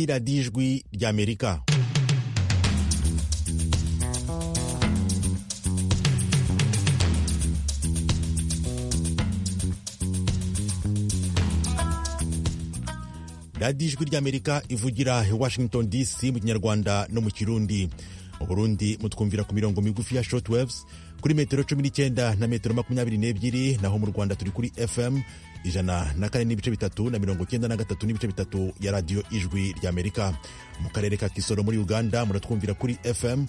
ni radiyo ijwi ry'Amerika. radiyo ijwi ry'Amerika ivugira i Washington DC mu Kinyarwanda no mu Kirundi. Mu Burundi mutwumvira ku mirongo migufi ya shortwaves kuri metero 19 na metero 22, naho mu Rwanda turi kuri FM 104.3 na 93.3 ya radiyo ijwi ry'Amerika. Mu karere ka Kisoro muri Uganda muratwumvira kuri FM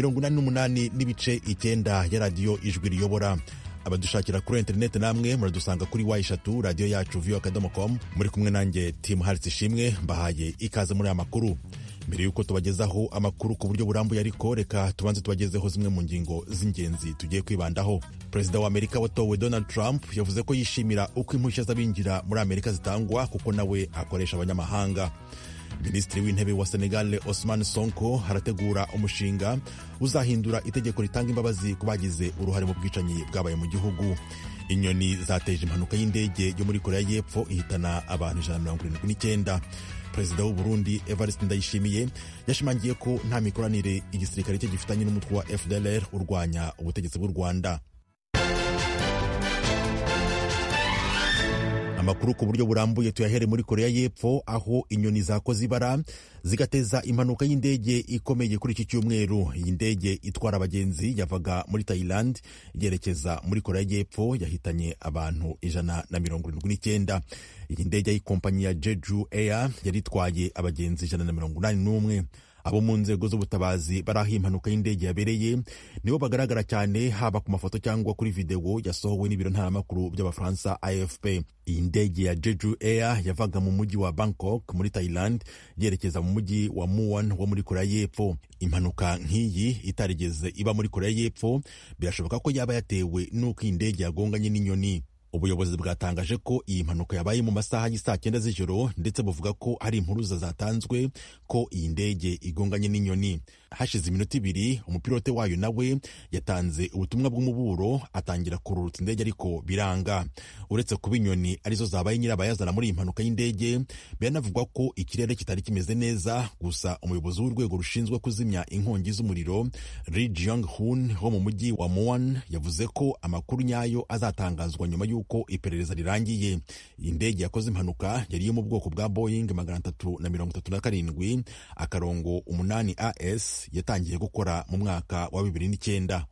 88.9 ya radiyo ijwi riyobora. Abadushakira kuri internet namwe muradusanga kuri Y3 radio yacu voa.com. muri kumwe nanjye Tim Harris Ishimwe, mbahaye ikaze muri aya makuru. Mbere yuko tubagezaho amakuru ku buryo burambuye, ariko reka tubanze tubagezeho zimwe mu ngingo z'ingenzi tugiye kwibandaho. Perezida wa Amerika watowe Donald Trump yavuze ko yishimira uko impushya z'abinjira muri Amerika zitangwa kuko nawe akoresha abanyamahanga. Minisitiri w'intebe wa Senegal Ousmane Sonko harategura umushinga uzahindura itegeko ritanga imbabazi ku bagize uruhare mu bwicanyi bwabaye mu gihugu. Inyoni zateje impanuka y'indege yo muri Korea y'Epfo ihitana abantu 179. Perezida w'u Burundi Evariste Ndayishimiye yashimangiye ko nta mikoranire igisirikare cye gifitanye n'umutwe wa FDLR urwanya ubutegetsi bw'u Rwanda. Amakuru ku buryo burambuye tuyahere muri Korea y'Epfo, aho inyoni zakoze ibara zigateza impanuka y'indege ikomeye kuri iki cyumweru. Iyi ndege itwara abagenzi yavaga muri Thailand yerekeza muri Korea y'Epfo yahitanye abantu 179. Iyi ndege y'ikompanyi ya Jeju Air yari itwaye abagenzi 181. Abo mu nzego z'ubutabazi bari aho impanuka y'indege yabereye nibo bagaragara cyane, haba ku mafoto cyangwa kuri video yasohowe n'ibiro ntaramakuru by'Abafaransa AFP. Iyi ndege ya Jeju Air yavaga mu mujyi wa Bangkok muri Thailand yerekeza mu mujyi wa Muan wo muri Korea y'Epfo. Impanuka nk'iyi itarigeze iba muri Korea y'Epfo, birashoboka ko yaba yatewe n'uko iyi ndege yagonganye n'inyoni. Ubuyobozi bwatangaje ko iyi mpanuka yabaye mu masaha y'isaa 9 z'ijoro, ndetse buvuga ko hari impuruza zatanzwe ko iyi ndege igonganye n'inyoni. Hashize iminota 2 umupilote wayo nawe yatanze ubutumwa bw'umuburo atangira kururutsa indege, ariko biranga. Uretse kuba inyoni arizo zabaye nyirabayazana muri iyi mpanuka y'indege, biranavugwa ko ikirere kitari kimeze neza. Gusa umuyobozi w'urwego rushinzwe kuzimya inkongi z'umuriro Ri Jong-hun wo mu mujyi wa Muan yavuze ko amakuru nyayo azatangazwa nyuma y'uko iperereza rirangiye. Iyi ndege yakoze impanuka yari yo mu bwoko bwa Boeing 337-8 AS yatangiye gukora mu mwaka wa 2009.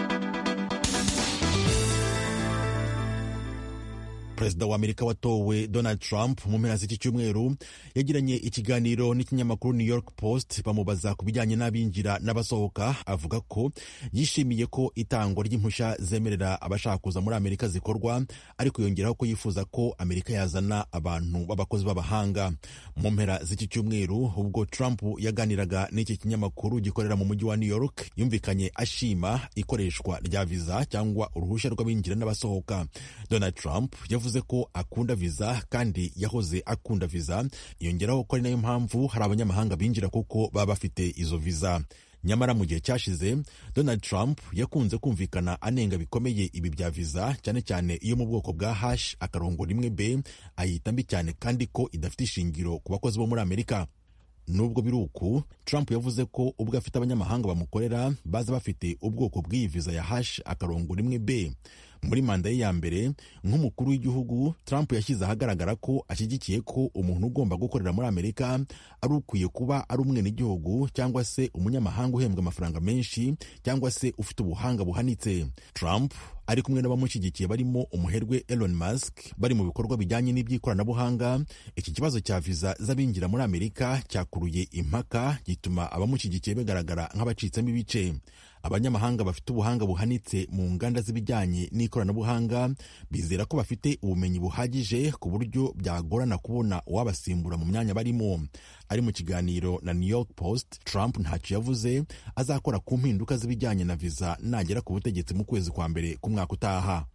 Perezida wa Amerika watowe Donald Trump mu mpera z'iki cyumweru yagiranye ikiganiro n'ikinyamakuru New York Post bamubaza ku bijyanye n'abinjira n'abasohoka. Avuga ko yishimiye ko itangwa ry'impushya zemerera abashaka kuza muri Amerika zikorwa, ariko yongeraho ko yifuza ko Amerika yazana abantu b'abakozi b'abahanga. Mu mpera z'iki cyumweru ubwo Trump yaganiraga n'iki kinyamakuru gikorera mu mujyi wa New York, yumvikanye ashima ikoreshwa rya viza cyangwa uruhushya rw'abinjira n'abasohoka. Donald Trump yavuze ko akunda viza kandi yahoze akunda viza, yongeraho ko ari nayo mpamvu hari abanyamahanga binjira kuko baba bafite izo viza. Nyamara mu gihe cyashize Donald Trump yakunze kumvikana anenga bikomeye ibi bya viza, cyane cyane iyo mu bwoko bwa #1B, ayita mbi cyane kandi ko idafite ishingiro ku bakozi bo muri Amerika. Nubwo biruku, Trump yavuze ko ubwo afite abanyamahanga bamukorera baza bafite ubwoko bw'iyi viza ya #1B. Muri manda ye ya mbere nk'umukuru w'igihugu, Trump yashyize ahagaragara ko ashyigikiye ko umuntu ugomba gukorera muri Amerika ari ukwiye kuba ari umwenegihugu cyangwa se umunyamahanga uhembwa amafaranga menshi cyangwa se ufite ubuhanga buhanitse. Trump ari kumwe n'abamushyigikiye barimo umuherwe Elon Musk bari mu bikorwa bijyanye n'iby'ikoranabuhanga. Iki kibazo cya viza z'abinjira muri Amerika cyakuruye impaka, gituma abamushyigikiye bagaragara nk'abacitsemo ibice. Abanyamahanga bafite ubuhanga buhanitse mu nganda z'ibijyanye n'ikoranabuhanga bizera ko bafite ubumenyi buhagije ku buryo byagorana kubona uwabasimbura mu myanya barimo. Ari mu kiganiro na New York Post, Trump ntacyo yavuze azakora ku mpinduka z'ibijyanye na viza nagera ku butegetsi mu kwezi kwa mbere k'umwaka utaha.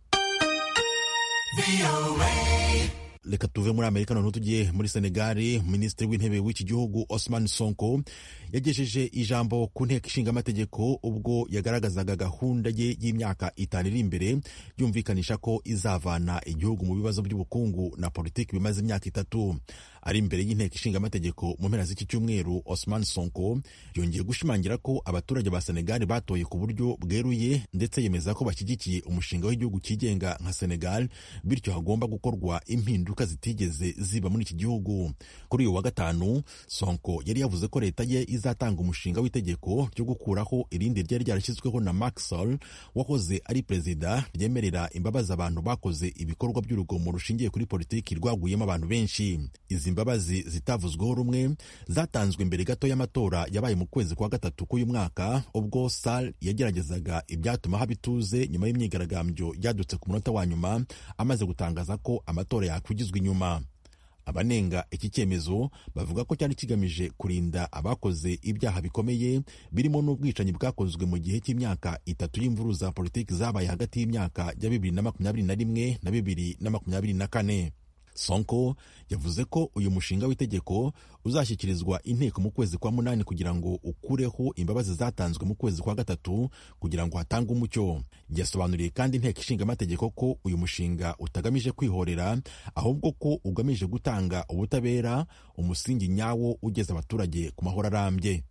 Reka tuve muri Amerika noneho tugiye muri Senegal. Minisitiri w'intebe w'iki gihugu Ousmane Sonko yagejeje ijambo ku nteko ishinga amategeko ubwo yagaragazaga gahunda ye y'imyaka 5 iri imbere yumvikanisha ko izavana igihugu mu bibazo by'ubukungu na politiki bimaze imyaka 3. ari imbere y'inteko ishinga amategeko mu mpera z'iki cyumweru, Ousmane Sonko yongeye gushimangira ko abaturage ba Senegal batoye ku buryo bweruye, ndetse yemeza ko bashyigikiye umushinga w'igihugu cyigenga nka Senegal, bityo hagomba gukorwa impinduka zitigeze ziba muri iki gihugu. Kuri uyu wa gatanu, Sonko yari yavuze ko leta ye izatanga umushinga w'itegeko ryo gukuraho irindi ryari ryarashyizweho na Macky Sall wahoze ari perezida, ryemerera imbabazi abantu bakoze ibikorwa by'urugomo rushingiye kuri politiki rwaguyemo abantu benshi. Izi mbabazi zitavuzweho rumwe zatanzwe mbere gato y'amatora yabaye mu kwezi kwa gatatu k'uyu mwaka, ubwo Sall yageragezaga ibyatuma haba ituze nyuma y'imyigaragambyo yadutse ku munota wa nyuma amaze gutangaza ko amatora yakwigizwa inyuma. Abanenga iki cyemezo bavuga ko cyari kigamije kurinda abakoze ibyaha bikomeye birimo n'ubwicanyi bwakozwe mu gihe cy'imyaka 3 y'imvuru za politiki zabaye hagati y'imyaka ya 2021 na 2024. Sonko yavuze ko uyu mushinga w'itegeko uzashyikirizwa inteko mu kwezi kwa munani kugira ngo ukureho imbabazi zatanzwe mu kwezi kwa gatatu kugira ngo hatangwe umucyo. Yasobanuriye kandi inteko ishinga amategeko ko uyu mushinga utagamije kwihorera, ahubwo ko ugamije gutanga ubutabera, umusingi nyawo ugeza abaturage ku mahoro arambye.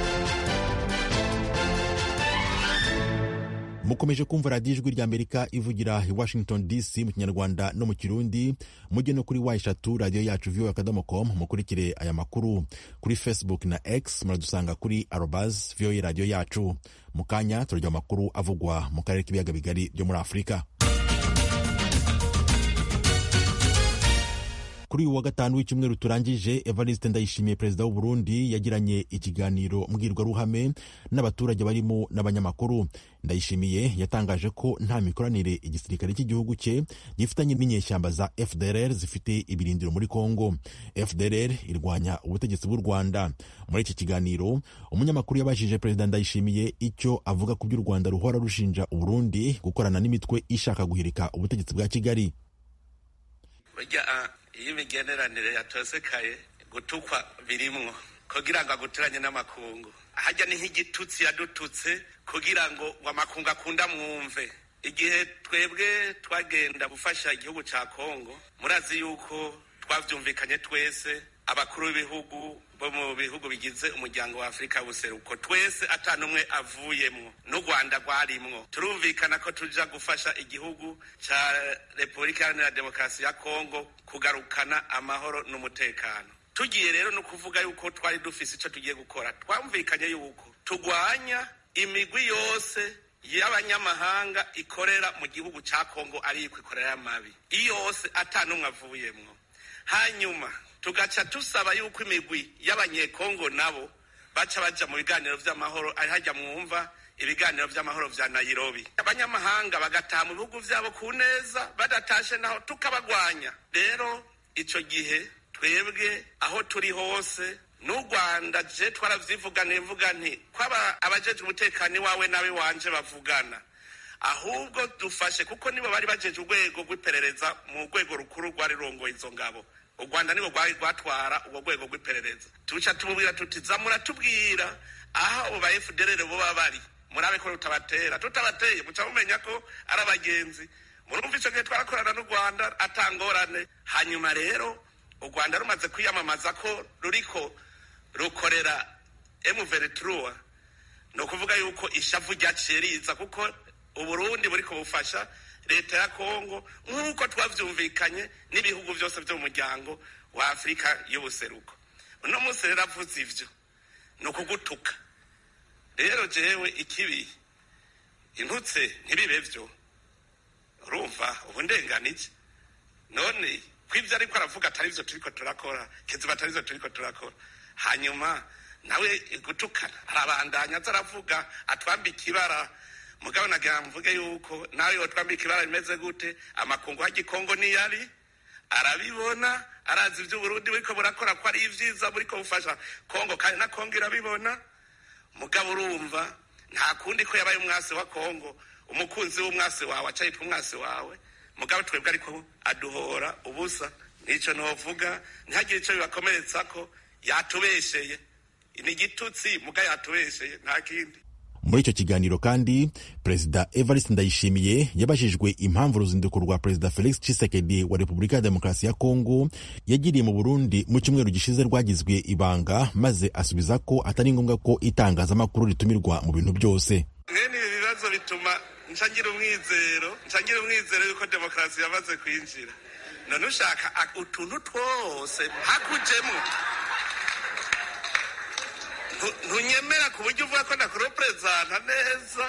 Mukomeje kumva radiyo ijwi ry'Amerika ivugira i Washington DC mu Kinyarwanda no mu Kirundi. Mujye no kuri eshatu radiyo yacu voa.com, mukurikire aya makuru. Kuri Facebook na X muradusanga kuri @voa radiyo yacu. Mu kanya turajya amakuru avugwa mu karere k'ibiyaga bigari byo muri Afurika. Kuri uwa gatanu w'icyumweru turangije, Evariste Ndayishimiye, perezida w'u Burundi, yagiranye ikiganiro mbwirwaruhame n'abaturage barimo n'abanyamakuru. Ndayishimiye yatangaje ko nta mikoranire igisirikare cy'igihugu cye gifitanye n'inyeshyamba za FDLR zifite ibirindiro muri Kongo. FDLR irwanya ubutegetsi bw'u Rwanda. Muri iki kiganiro, umunyamakuru yabajije perezida Ndayishimiye icyo avuga ku by'u Rwanda ruhora rushinja u Burundi gukorana n'imitwe ishaka guhirika ubutegetsi bwa Kigali. Iyo imigeneranire yatosekaye gutukwa birimwo kugira ngo aguturanye n'amakungu, hajya ni nk'igitutsi yadututse kugira ngo amakungu akunda mwumve. Igihe twebwe twagenda gufasha igihugu ca Kongo, murazi yuko twavyumvikanye twese, abakuru b'ibihugu bo mu bihugu bigize umuryango wa Afrika y'ubuseruko, twese atanumwe avuyemwo, n'u Rwanda rwarimwo. Turumvikana ko tuja gufasha igihugu ca Repubulika Iharanira Demokarasi ya Kongo kugarukana amahoro n'umutekano. Tugiye rero no kuvuga yuko twari dufise ico tugiye gukora, twumvikanye yuko tugwanya imigwi yose y'abanyamahanga ikorera mu gihugu ca Kongo, ari ikorera amabi iyose atanumwe avuyemwo. Hanyuma tugaca tusaba yuko imigwi y'abanyekongo nabo baca baja mu biganiro vy'amahoro, ari hajya mwumva ibiganiro vy'amahoro vya Nairobi. Abanyamahanga bagataha mu bihugu vyabo ku neza, badatashe naho tukabagwanya. Rero ico gihe twebwe aho turi hose n'u Rwanda je twaravyivuganiye, mvuga nti kwaba abajeje umutekano wawe nawe wanje bavugana, ahubwo dufashe kuko nibo bari bajeje urwego rw'iperereza mu rwego rukuru rwari rongoye izo ngabo. U Rwanda nibo rwari rwatwara ubwo rwego rw'iperereza. Tuca tumubwira tuti zamura tubwira aha abo ba FDLR bo babari, murabe ko tutabatera, tutabateye muca mumenya ko ari abagenzi. Murumva ico gihe twarakorana n'u Rwanda atangorane. Hanyuma rero u Rwanda rumaze kwiyamamaza ko ruriko rukorera M23, no kuvuga yuko ishavu ryaciye riza, kuko u Burundi buriko bufasha leta ya Kongo nk'uko twavyumvikanye n'ibihugu byose byo mu muryango wa Afrika y'ubuseruko. Uno munsi rero avuze ivyo no kugutuka. Rero jewe ikibi intutse ntibibe vyo, urumva ubu ndenganije none kwivyo ariko aravuga atari vyo turiko turakora, kiziba atari vyo turiko turakora. Hanyuma nawe gutukana arabandanya zaravuga atwambika ibara. Mugabo nagira mvuge yuko nawe yotwambika ibara rimeze gute, amakungu h'igikongo niyari arabibona, arazi ivyo Burundi buriko burakora ko ari ivyiza buriko bufasha Kongo, kandi na Kongo irabibona. Mugabo urumva nta kundi ko yabaye umwasi wa Kongo, umukunzi w'umwasi wawe acayitwa umwasi wawe. Mugabo twebwe ariko aduhora ubusa. Nico novuga, ntihagire ico bibakomeretsa ko yatubesheye. Ni igitutsi muga yatubesheye, nta kindi. Muri icyo kiganiro kandi Perezida Evariste Ndayishimiye yabajijwe impamvu uruzinduko rwa Perezida Felix Tshisekedi wa Repubulika ya Demokarasi ya Kongo yagiriye mu Burundi mu cyumweru gishize rwagizwe ibanga, maze asubiza ko atari ngombwa ko itangazamakuru ritumirwa mu bintu byose. Mwene ibi bibazo bituma ncangira umwizero yuko demokarasi yamaze kwinjira. None ushaka utuntu twose hakujemo ntunyemera ku buryo uvuga ko ndakurepresenta neza.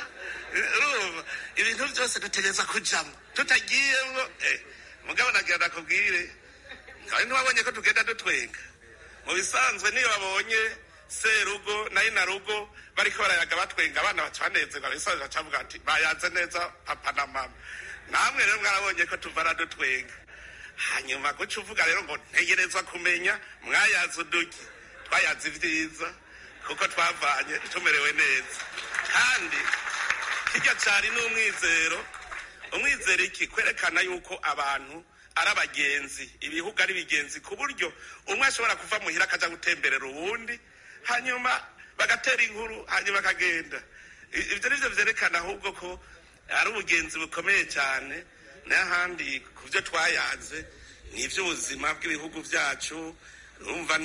Ibintu byose dutegereza kujamo, tutagiyemo mugabo nagira ndakubwire, kandi ntiwabonye ko tugenda dutwenga. Mu bisanzwe niyo babonye serugo na inarugo bariko barayaga batwenga, abana bacanezerwa, bisanzwe bacavuga ati bayanze neza papa na mama. Namwe rero mwarabonye ko tuvara dutwenga. Hanyuma guca uvuga rero ngo ntegerezwa kumenya mwayaze uduki, twayaze ivyiza kuko twavanye tumerewe neza. Kandi kijya cyari n'umwizero iki kwerekana yuko abantu ari abagenzi, ibihugu ari bigenzi, ku buryo umwe ashobora kuva muhira akaja gutemberera uwundi, hanyuma bagatera inkuru, hanyuma akagenda. Ibyo nivyo vyerekana ahubwo ko ari ubugenzi bukomeye cyane. N'ahandi ku byo twayaze ni iby'ubuzima bw'ibihugu byacu. Urumva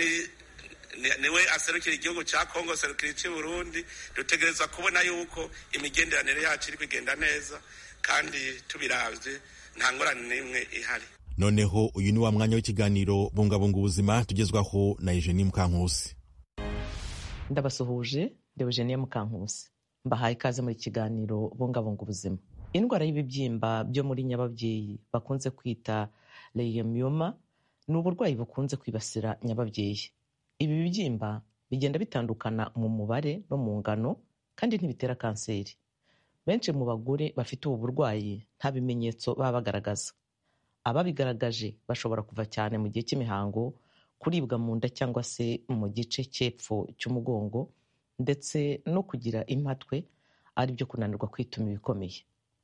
niwe aserukira igihugu cya Kongo, aserukira icy'u Burundi. Dutegereza kubona yuko imigenderanire yacu iri kugenda neza, kandi tubiravye nta ngorane n'imwe ihari. Noneho uyu ni wa mwanya w'ikiganiro Bungabunga Ubuzima tugezwaho na Eugenie Mukankusi. Ndabasuhuje, ndi Eugenie Mukankusi. Mbahaye ikaze muri kiganiro Bungabunga Ubuzima. Indwara y'ibibyimba byo muri nyababyeyi bakunze kwita leiomyoma ni uburwayi bukunze kwibasira nyababyeyi. Ibi bibyimba bigenda bitandukana mu mubare no mu ngano, kandi ntibitera kanseri. Benshi mu bagore bafite ubu burwayi nta bimenyetso baba bagaragaza. Ababigaragaje bashobora kuva cyane mu gihe cy'imihango, kuribwa mu nda cyangwa se mu gice cy'epfo cy'umugongo, ndetse no kugira impatwe, ari byo kunanirwa kwituma ibikomeye.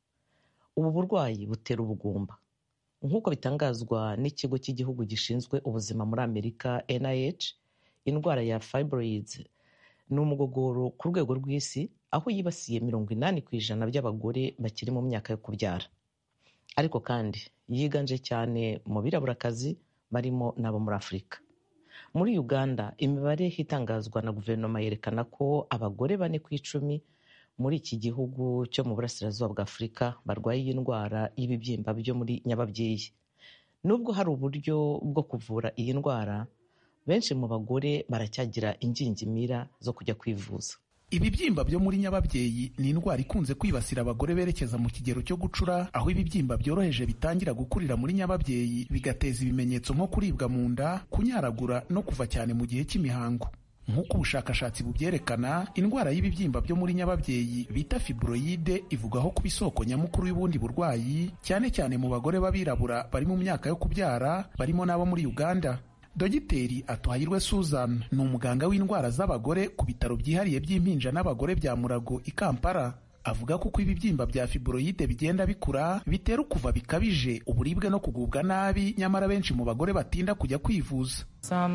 Ubu burwayi butera ubugumba. Nk'uko bitangazwa n'ikigo cy'igihugu gishinzwe ubuzima muri Amerika NIH, indwara ya fibroids ni umugogoro ku rwego rw'isi, aho yibasiye 80% by'abagore bakiri mu myaka yo kubyara. Ariko kandi yiganje cyane mu biraburakazi barimo n'abo muri Afurika. Muri Uganda, imibare itangazwa na guverinoma yerekana ko abagore 4 ku 10 muri iki gihugu cyo mu burasirazuba bwa Afurika barwaye iyi ndwara y'ibibyimba byo muri nyababyeyi. Nubwo hari uburyo bwo kuvura iyi ndwara, benshi mu bagore baracyagira ingingimira zo kujya kwivuza. Ibibyimba byo muri nyababyeyi ni indwara ikunze kwibasira abagore berekeza mu kigero cyo gucura, aho ibibyimba byoroheje bitangira gukurira muri nyababyeyi bigateza ibimenyetso nko kuribwa mu nda, kunyaragura no kuva cyane mu gihe cy'imihango. Nk'uko ubushakashatsi bubyerekana, indwara y'ibibyimba byo muri nyababyeyi bita fibroide ivugwaho kuba isoko nyamukuru y'ubundi burwayi, cyane cyane mu bagore b'abirabura bari mu myaka yo kubyara, barimo n'abo muri Uganda. Dogiteri Atuhayirwe Susan ni umuganga w'indwara z'abagore ku bitaro byihariye by'impinja n'abagore bya Murago i Kampala. Avuga ko uko ibibyimba bya fibroide bigenda bikura bitera ukuva bikabije, uburibwe no kugubwa nabi, nyamara benshi mu bagore batinda kujya kwivuza.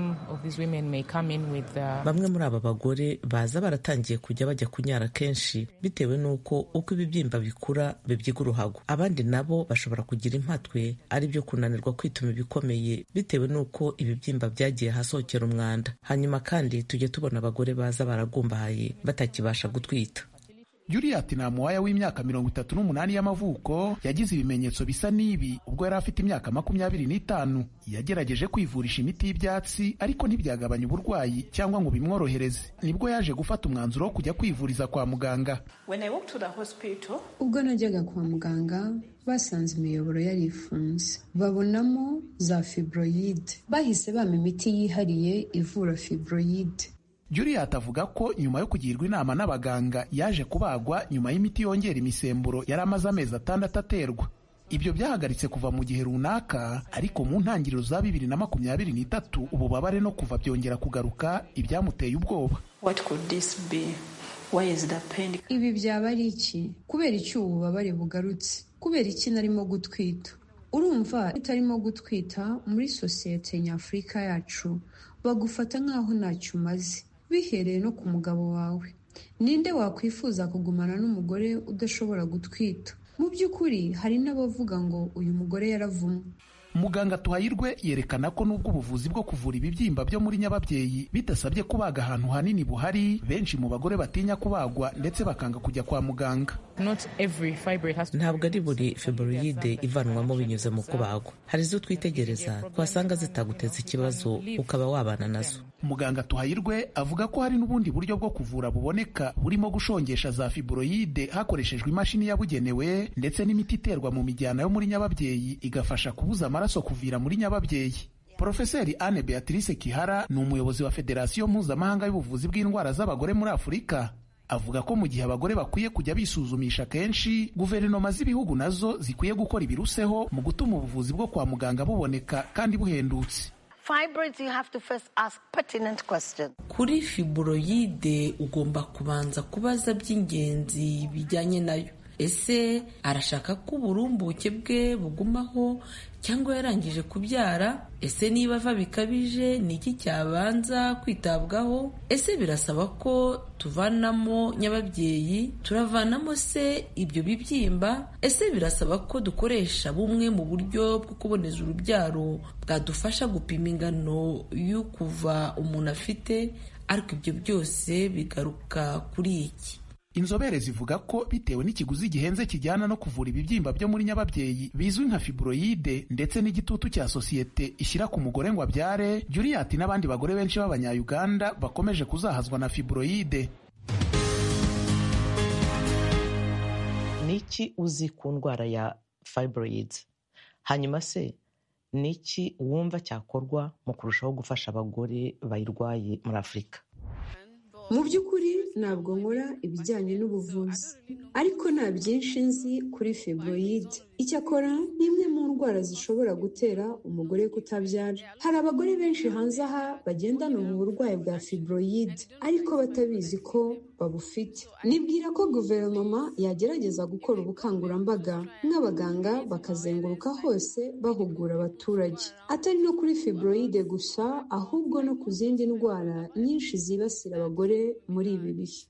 Bamwe muri aba bagore baza baratangiye kujya bajya kunyara kenshi bitewe n'uko uko ibibyimba bikura bibyiga uruhago. Abandi nabo bashobora kugira impatwe, ari byo kunanirwa kwituma ibikomeye bitewe n'uko ibibyimba byagiye hasohokera umwanda. Hanyuma kandi tujye tubona abagore baza baragumbahaye batakibasha gutwita. Juliet Namuwaya w'imyaka 38 y'amavuko yagize ibimenyetso bisa n'ibi ubwo yari afite imyaka 25. Yagerageje kwivurisha imiti y'ibyatsi ariko ntibyagabanya uburwayi cyangwa ngo bimworohereze. Nibwo yaje gufata umwanzuro wo kujya kwivuriza kwa muganga. Ubwo najyaga kwa muganga basanze imiyoboro yari ifunze, babonamo za fibroide. Bahise bampa imiti yihariye ivura fibroide. Juliet avuga ko nyuma yo kugirwa inama n'abaganga yaje kubagwa nyuma y'imiti yongera imisemburo yari amaze amezi 6 aterwa. Ibyo byahagaritse kuva mu gihe runaka, ariko mu ntangiriro za 2023 ububabare no kuva byongera kugaruka, ibyamuteye ubwoba. Ibi byaba ari iki? Kubera iki ububabare bugarutse? Kubera iki narimo gutwita? Urumva itarimo gutwita muri sosiyete nyafurika yacu bagufata nk'aho ntacyo umaze, bihereye no ku mugabo wawe. ninde wakwifuza kugumana n'umugore udashobora gutwita? Mu by'ukuri hari n'abavuga ngo uyu mugore yaravumwe. Muganga Tuhayirwe yerekana ko nubwo ubuvuzi bwo kuvura ibibyimba byo muri nyababyeyi bidasabye kubaga ahantu hanini buhari, benshi mu bagore batinya kubagwa ndetse bakanga kujya kwa muganga. Ntabwo ari buri fibroide ivanwamo binyuze mu kubagwa. Hari izo twitegereza twasanga zitaguteza ikibazo ukaba wabana nazo. Muganga Tuhayirwe avuga ko hari n'ubundi buryo bwo kuvura buboneka burimo gushongesha za fibroide hakoreshejwe imashini yabugenewe ndetse n'imiti iterwa mu mijyana yo muri nyababyeyi igafasha kubuza amaraso kuvira muri nyababyeyi. Profeseri Anne Beatrice Kihara ni umuyobozi wa Federasiyo Mpuzamahanga y'ubuvuzi bw'indwara z'abagore muri Afurika. Avuga ko mu gihe abagore bakwiye kujya bisuzumisha kenshi, guverinoma z'ibihugu nazo zikwiye gukora ibiruseho mu gutuma ubuvuzi bwo kwa muganga buboneka kandi buhendutse. Kuri fibroide ugomba kubanza kubaza by'ingenzi bijyanye nayo. Ese arashaka ko uburumbuke bwe bugumaho cyangwa yarangije kubyara? Ese niba ava bikabije ni iki cyabanza kwitabwaho? Ese birasaba ko tuvanamo nyababyeyi? Turavanamo se ibyo bibyimba? Ese birasaba ko dukoresha bumwe mu buryo bwo kuboneza urubyaro bwadufasha gupima ingano y'ukuva umuntu afite? Ariko ibyo byose bigaruka kuri iki. Inzobere zivuga ko bitewe n'ikiguzi gihenze kijyana no kuvura ibibyimba byo muri nyababyeyi bizwi nka fibroide ndetse n'igitutu cya sosiyete ishyira ku mugore ngo abyare, Juliet n'abandi bagore benshi b'Abanya-Uganda bakomeje kuzahazwa na fibroide. Niki uzi ku ndwara ya fibroids? Hanyuma se niki wumva cyakorwa mu kurushaho gufasha abagore bayirwaye muri Afurika? Mu by'ukuri ntabwo nkora ibijyanye n'ubuvuzi, ariko nta byinshi nzi kuri fibroide. Icyakora ni imwe mu ndwara zishobora gutera umugore kutabyara. Hari abagore benshi hanze aha bagendana ubu burwayi bwa fibroide ariko batabizi ko babufite. Nibwira ko guverinoma yagerageza gukora ubukangurambaga nk'abaganga bakazenguruka hose bahugura abaturage, atari no kuri fibroide gusa ahubwo no ku zindi ndwara nyinshi zibasira abagore muri ibi bihe.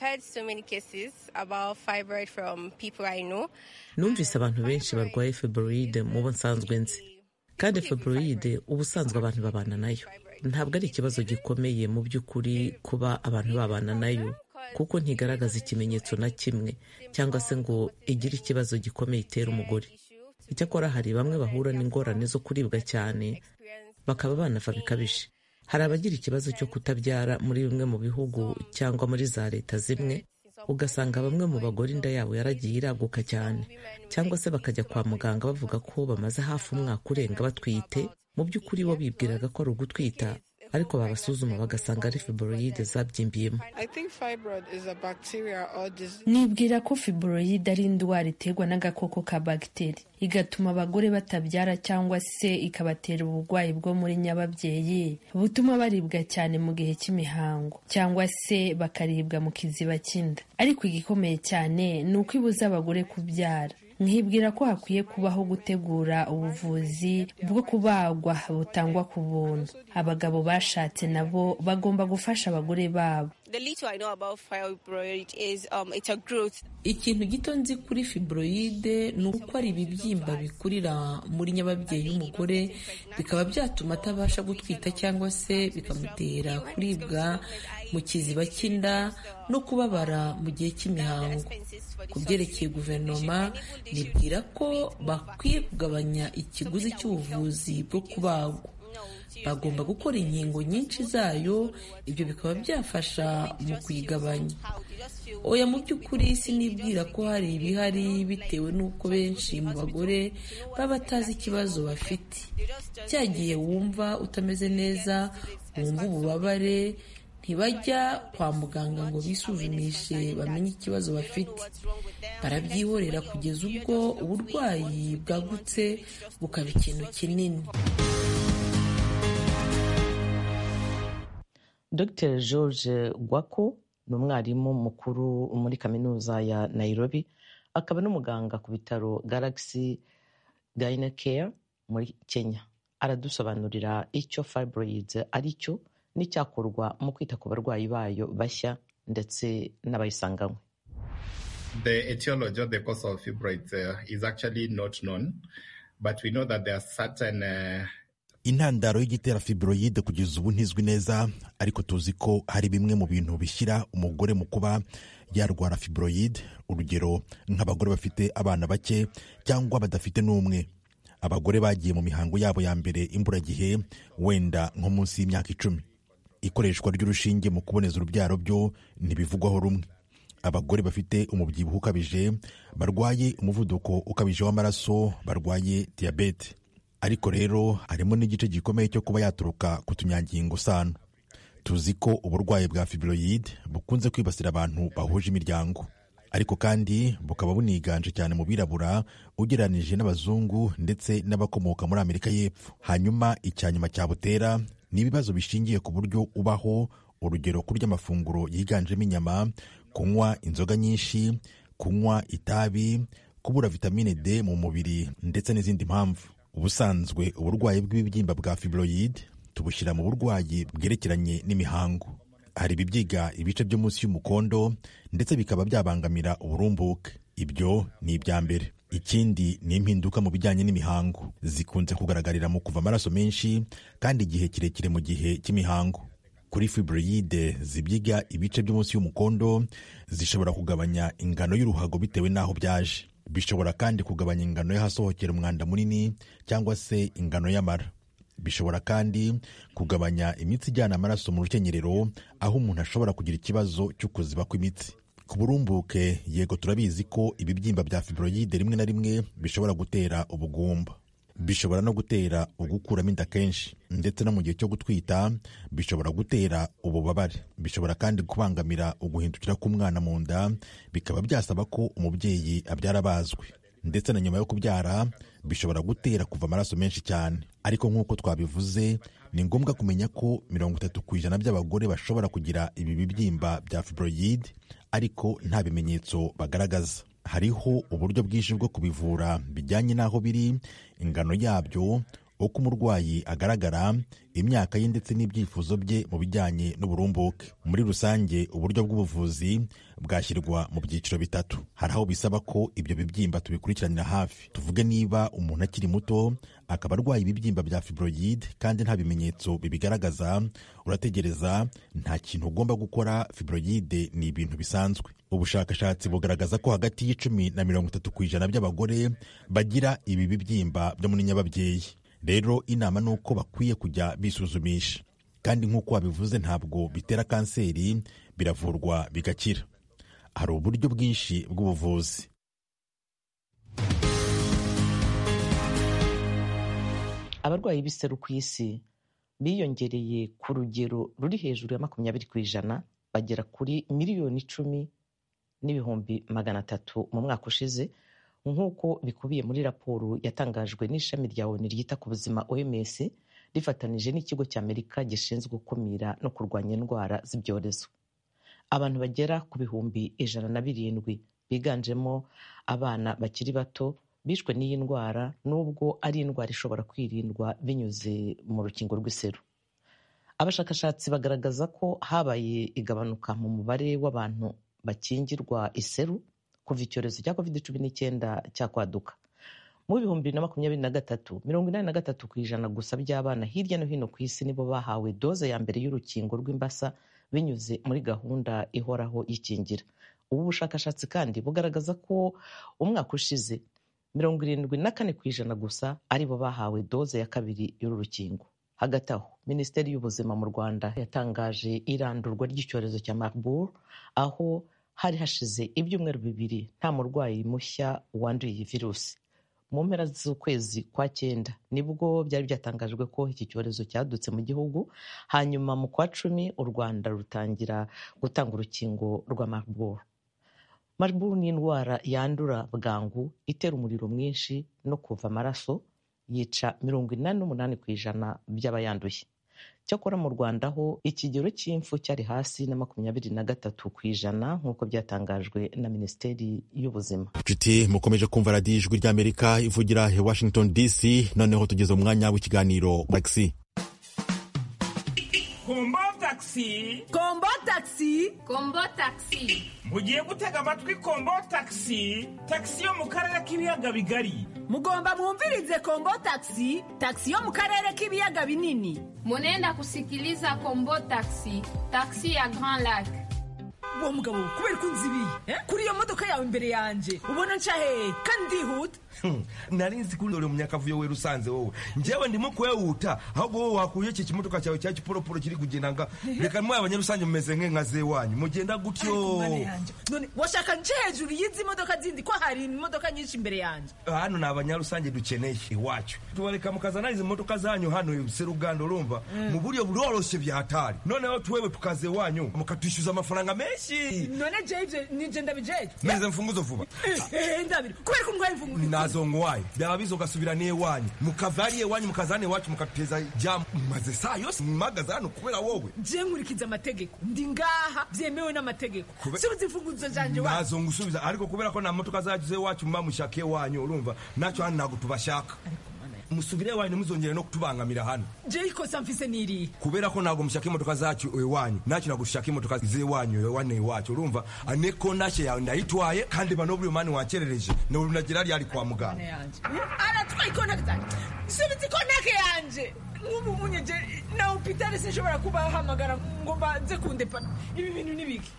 Numvise abantu benshi barwaye fibroide mu bo nsanzwe nzi, kandi fibroide ubusanzwe abantu babana nayo. Ntabwo ari ikibazo gikomeye mu by'ukuri kuba abantu babana nayo, kuko ntigaragaza ikimenyetso na kimwe cyangwa se ngo igire ikibazo gikomeye itera umugore. Icyakora hari bamwe bahura n'ingorane zo kuribwa cyane bakaba banava bikabije. Hari abagira ikibazo cyo kutabyara muri bimwe mu bihugu cyangwa muri za leta zimwe, ugasanga bamwe mu bagore inda yabo yaragiye iraguka cyane, cyangwa se bakajya kwa muganga bavuga ko bamaze hafi umwaka urenga batwite. Mu by'ukuri bo bibwiraga ko ari ugutwita, ariko babasuzuma bagasanga ari fibroide zabyimbyemo. Nibwira ko fibroide ari indwara iterwa n'agakoko ka bagiteri, igatuma abagore batabyara cyangwa se ikabatera uburwayi bwo muri nyababyeyi butuma baribwa cyane mu gihe cy'imihango cyangwa se bakaribwa mu kiziba cy'inda. Ariko igikomeye cyane ni uko ibuza abagore kubyara. Nkibwira ko hakwiye kubaho gutegura ubuvuzi bwo kubagwa butangwa ku buntu. Abagabo bashatse nabo bagomba gufasha abagore babo. Ikintu gito nzi kuri fibroide ni uko ari ibibyimba bikurira muri nyababyeyi y'umugore, bikaba byatuma atabasha gutwita cyangwa se bikamutera kuribwa mu kiziba cy'inda no kubabara mu gihe cy'imihango. Ku byerekeye guverinoma, nibwira ko bakwiye kugabanya ikiguzi cy'ubuvuzi bwo kubagwa. Bagomba gukora inkingo nyinshi zayo, ibyo bikaba byafasha mu kuyigabanya. Oya, mu by'ukuri sinibwira ko hari ibihari bitewe n'uko benshi mu bagore baba batazi ikibazo bafite. Cyagiye wumva utameze neza, wumva ububabare, ntibajya kwa muganga ngo bisuzumishe bamenye ikibazo bafite. Barabyihorera kugeza ubwo uburwayi bwagutse bukaba ikintu kinini. Dr. George Gwako ni umwarimu mukuru muri kaminuza ya Nairobi, akaba n'umuganga ku bitaro Galaxy Gynecare muri Kenya. Aradusobanurira icyo fibroids ari cyo n'icyakorwa mu kwita ku barwayi bayo bashya ndetse n'abayisanganywe. The etiology of the cause of fibroids is actually not known, but we know that there are certain intandaro y'igitera fibroid kugeza ubu ntizwi neza, ariko tuzi ko hari bimwe mu bintu bishyira umugore mu kuba yarwara fibroid, urugero nk'abagore bafite abana bake cyangwa badafite n'umwe, abagore bagiye mu mihango yabo ya mbere imburagihe wenda nko munsi y'imyaka 10. Ikoreshwa ry'urushinge mu kuboneza urubyaro byo ntibivugwaho rumwe, abagore bafite umubyibuho ukabije, barwaye umuvuduko ukabije w'amaraso, barwaye diabete. Ariko rero harimo n'igice gikomeye cyo kuba yaturuka ku tunyangingo sano. Tuzi ko uburwayi bwa fibroid bukunze kwibasira abantu bahuje imiryango, ariko kandi bukaba buniganje cyane mu birabura ugereranije n'abazungu ndetse n'abakomoka muri Amerika y'Epfo. Hanyuma icyanyuma cyabutera ni ibibazo bishingiye ku buryo ubaho, urugero kurya amafunguro yiganjemo inyama, kunywa inzoga nyinshi, kunywa itabi, kubura vitamine D mu mubiri ndetse n'izindi mpamvu. Ubusanzwe uburwayi bw'ibibyimba bwa fibroid tubushyira mu burwayi bwerekeranye n'imihango. Hari ibibyiga ibice byo munsi y'umukondo ndetse bikaba byabangamira uburumbuke. Ibyo ni ibya mbere. Ikindi ni impinduka mu bijyanye n'imihango, zikunze kugaragarira mu kuva amaraso menshi kandi igihe kirekire mu gihe cy'imihango. Kuri fibroid zibyiga ibice byo munsi y'umukondo zishobora kugabanya ingano y'uruhago bitewe n'aho byaje. Bishobora kandi kugabanya ingano y'ahasohokera umwanda munini cyangwa se ingano y'amara. Bishobora kandi kugabanya imitsi ijyana amaraso mu rukenyerero, aho umuntu ashobora kugira ikibazo cyo kuziba kw'imitsi. Ku burumbuke, yego turabizi ko ibibyimba bya fibroid rimwe na rimwe bishobora gutera ubugumba, bishobora no gutera ugukuramo inda kenshi, ndetse no mu gihe cyo gutwita bishobora gutera ububabare. Bishobora kandi kubangamira uguhindukira k'umwana mu nda, bikaba byasaba ko umubyeyi abyara abazwe, ndetse na nyuma yo kubyara bishobora gutera kuva amaraso menshi cyane. Ariko nk'uko twabivuze, ni ngombwa kumenya ko 30% by'abagore bashobora kugira ibi bibyimba bya fibroid ariko nta bimenyetso bagaragaza. Hariho uburyo bwinshi bwo kubivura bijyanye n'aho biri, ingano yabyo, uko umurwayi agaragara, imyaka ye ndetse n'ibyifuzo bye mu bijyanye n'uburumbuke. Muri rusange uburyo bw'ubuvuzi bwashyirwa mu byiciro bitatu. Hari aho bisaba ko ibyo bibyimba tubikurikiranira hafi. Tuvuge niba umuntu akiri muto akaba arwaye ibibyimba bya fibroid kandi nta bimenyetso bibigaragaza, urategereza, nta kintu ugomba gukora. Fibroid ni ibintu bisanzwe. Ubushakashatsi bugaragaza ko hagati y'10 na 30% by'abagore bagira ibi bibyimba byo muri nyababyeyi. Rero inama ni uko bakwiye kujya bisuzumisha, kandi nk'uko wabivuze ntabwo bitera kanseri, biravurwa bigakira. Hari uburyo bwinshi bw'ubuvuzi. Abarwayi b'iseru ku isi biyongereye ku rugero ruri hejuru ya 20%, bagera kuri 10,300,000 mu mwaka ushize, nk'uko bikubiye muri raporo yatangajwe n'ishami rya ONU ryita ku buzima OMS rifatanije n'ikigo cy'Amerika gishinzwe gukumira no kurwanya indwara z'ibyorezo. Abantu bagera ku 107,000 biganjemo abana bakiri bato bishwe n'iyi ndwara, nubwo ari indwara ishobora kwirindwa binyuze mu rukingo rw'iseru. Abashakashatsi bagaragaza ko habaye igabanuka mu mubare w'abantu bakingirwa iseru kuva icyorezo cya COVID-19 cyakwaduka. Mu 2023, 83% gusa by'abana hirya no hino ku isi nibo bahawe doze ya mbere y'urukingo rw'imbasa binyuze muri gahunda ihoraho y'ikingira. Ubu bushakashatsi kandi bugaragaza ko umwaka ushize 74% gusa aribo bahawe doze ya kabiri y'uru rukingo. Hagati aho, Minisiteri y'Ubuzima mu Rwanda yatangaje irandurwa ry'icyorezo cya Marburg, aho hari hashize ibyumweru 2 nta murwayi mushya wanduye iyi virusi. Mu mpera z'ukwezi kwa 9 nibwo byari byatangajwe ko iki cyorezo cyadutse mu gihugu. Hanyuma mu kwa 10 u Rwanda rutangira gutanga urukingo rwa Marburg. Marburg ni indwara yandura bwangu, itera umuriro mwinshi no kuva amaraso, yica 88% by'abayanduye. Cyakora mu Rwanda ho ikigero cy'impfu cyari hasi na 23% nk'uko byatangajwe na Minisiteri y'Ubuzima. Nshuti mukomeje kumva radiyo Ijwi ry'Amerika ivugira he Washington DC. Noneho tugeze mu mwanya w'ikiganiro Maxi. kombo taxi. Kombo taxi. Kombo taxi. Mugiye gutega amatwi kombo taxi. Taxi yo mu karere k'ibiyaga bigari. Mugomba mwumvirize kombo taxi. Taxi yo mu karere k'ibiyaga binini. Munenda kusikiliza kombo taxi. Taxi ya Grand Lac. Uwo mugabo kubera kunzibi kuri iyo modoka yawe imbere yanje ubona nca he kandi huta narinzi kuri uri munyakavuyo we rusanze wowe njewe ndimo kwehuta ahubwo wowe wakuye iki kimodoka cyawe cya kiporoporo kiri kugendanga reka mwe abanyarusange mumeze nk'inkaze wanyu mugenda gutyo none washaka nje hejuru y'izi modoka zindi ko hari imodoka nyinshi imbere yanje hano ni abanyarusange dukeneye iwacu tubareka mukazana izi modoka zanyu hano serugando urumva mu buryo buroroshe byahatari noneho tuwewe tukaze wanyu mukatwishyuza amafaranga menshi none jeje nije ndabijeje meze mfunguzo vuba ndabiri kubera ko ngwaye mfunguzo nazo ngwaye byaba bizogasubira niye wanyu mukavariye wanyu mukazane wacu mukateza jam maze saa yose magaza hano kubera wowe je nkurikiza amategeko ndi ngaha byemewe n'amategeko sibuze imfunguzo zanje wa nazo ngusubiza ariko kubera ko na motoka zagize wacu mba mushake wanyu urumva naco hano nago tubashaka musubire wanyu muzongere no kutubangamira hano je ikosa mfise niri kubera ko nago mushaka imodoka zacu wanyu naco nagushaka imodoka ze wanyu wane wacu urumva aneko nashe yawe ndayitwaye kandi bano buri mani wakerereje no nagira ari kwa muganga ara twayikona kitani sibizi konake yanje ubu munyeje na hospital sinshobora kubahamagara ngo banze kundepa ibi bintu nibiki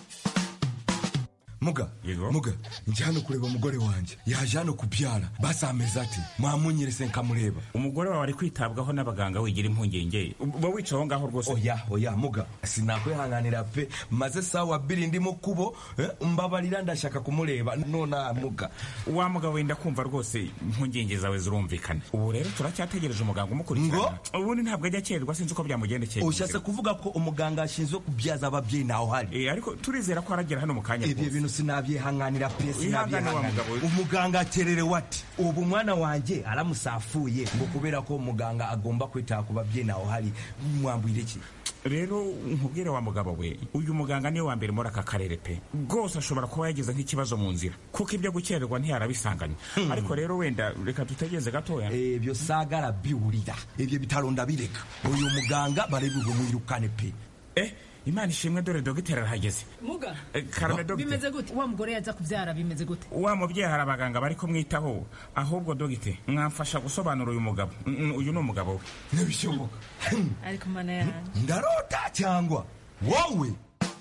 muga njyano kureba umugore wanje yaje hano kubyara basameza ati mwamunyerese nkamureba umugore wawe ari kwitabwaho n'abaganga wigira impungenge uba wicaho ngaho rwose oya muga sinakwihanganira pe maze sawa biri ndimo kubo mbabarira ndashaka kumureba nona muga wa mugabo wenda kumva rwose impungenge zawe zirumvikana ubu rero turacyategereje umuganga umukurikirana ubundi ntabwo ajya akererwa sinzi uko byamugendekeye ushase kuvuga ko umuganga ashinzwe kubyaza ababyeyi naho hari ariko turizera ko aragera hano mu kanya rwose sinabyihanganira pe sinabyihanganira umuganga aterere wati ubu mwana wanje aramusafuye ngo kubera ko umuganga agomba kwita ku babyeyi naho hari mwambwire iki rero nkubwire wa mugabo we uyu muganga niwe wa mbere muri aka karere pe rwose ashobora kuba yagize nk'ikibazo mu nzira kuko ibyo gukererwa ntiyarabisanganye ariko rero wenda reka tutegereze gatoya ibyo sagara biwurira ibyo bitaronda bireka uyu muganga barebugo mwirukane pe Imana ishimwe dore dogiteri arahageze muga karame dogiteri bimeze gute wa mugore yaza kubyara bimeze gute wa mubyeyi hari abaganga bari kumwitaho ahubwo dogiteri mwamfasha gusobanura uyu mugabo uyu ni umugabo we ntibishoboka ariko mana yanjye ndarota cyangwa wowe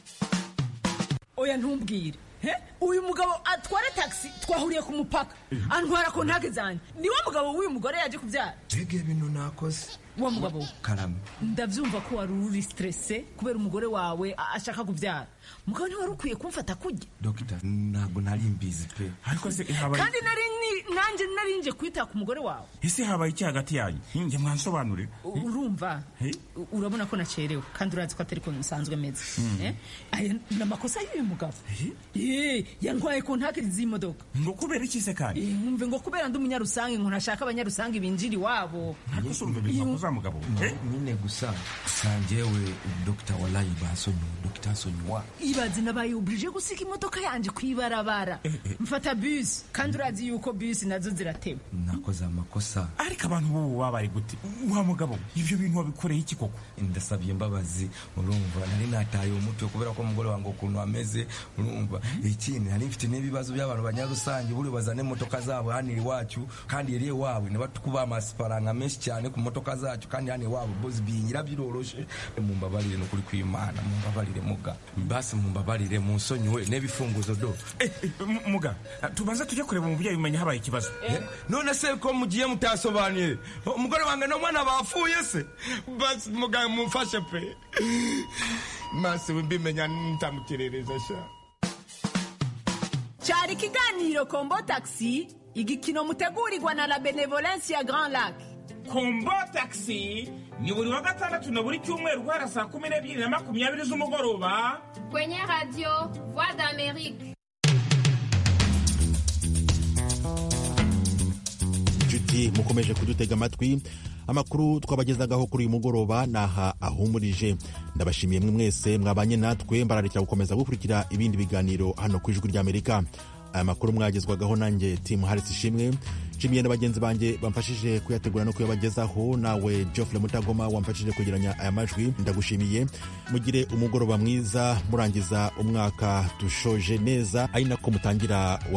oya ntumbwire uyu mugabo atwara taxi twahuriye ku mupaka antwara ku ntake zanjye ni wa mugabo w'uyu mugore yaje kubyara jege bintu nakoze wa mugabo karame ndabyumva ko wari uri stresse kubera umugore wawe ashaka kubyara mugabo ni wari ukwiye kumfata kujya dogita ntabwo nari mbizi pe ariko se kandi nanjye nari nje kwita ku mugore wawe ese habaye iki hagati yanyu njye mwansobanurira urumva urabona ko nacerewe kandi urazi ko atari ko nsanzwe meze aya ni amakosa y'uyu mugabo yantwaye ku ntake z'imodoka ngo kubera iki se kandi mwumve ngo kubera ndi umunyarusange ngo ntashaka abanyarusange binjira iwabo ariko se urumva za mugabo nyine gusa sanjewe Dr. Walayi basonyo Dr. Sonywa ibaze nabaye oblige gusiga imodoka yanje kwibarabara mfata bus kandi urazi yuko bus nazo ziratewe nakoze amakosa ariko abantu bo babari gute wa mugabo ivyo bintu wabikoreye iki koko ndasabye imbabazi urumva nari nataye umutwe kubera ko umugore wangu ukuntu ameze urumva ikindi nari mfite n'ibibazo by'abantu banyarusange buri bazane imodoka zabo hano iwacu kandi yari wawe nibatukuba amasfaranga menshi cyane ku motoka zacu kandi hano iwabo bozi binyira biroroshe mumbabarire no kuri kwimana mumbabarire muga basi mumbabarire munsonyiwe n'ebifunguzo do muga tubanza tujye kureba umubyeyi umenya habaye ikibazo none se ko mugiye mutasobanuye umugore wange no mwana bafuye se basi muga mumfashe pe masi mbimenya ntamukerereza sha cyari kiganiro Kombo Taxi igikino mutegurirwa na la Benevolence ya Grand Lac Kombo Taxi ni buri wa gatandatu na buri cyumweru guhera saa 12:20 z'umugoroba kwenye radio Voix d'Amérique. Inshuti mukomeje kudutega amatwi amakuru twabagezagaho kuri uyu mugoroba naha ahumurije ndabashimiye mwe mwese mwabanye natwe mbararikira gukomeza gukurikira ibindi biganiro hano ku Ijwi ry'Amerika aya makuru mwagezwagaho nanjye Tim Harris Ishimwe nshimiye na bagenzi banjye bamfashije kuyategura no kuyabagezaho. Nawe Geoffrey Mutagoma wamfashije kwegeranya aya majwi, ndagushimiye. Mugire umugoroba mwiza murangiza umwaka dushoje neza, ari nako mutangira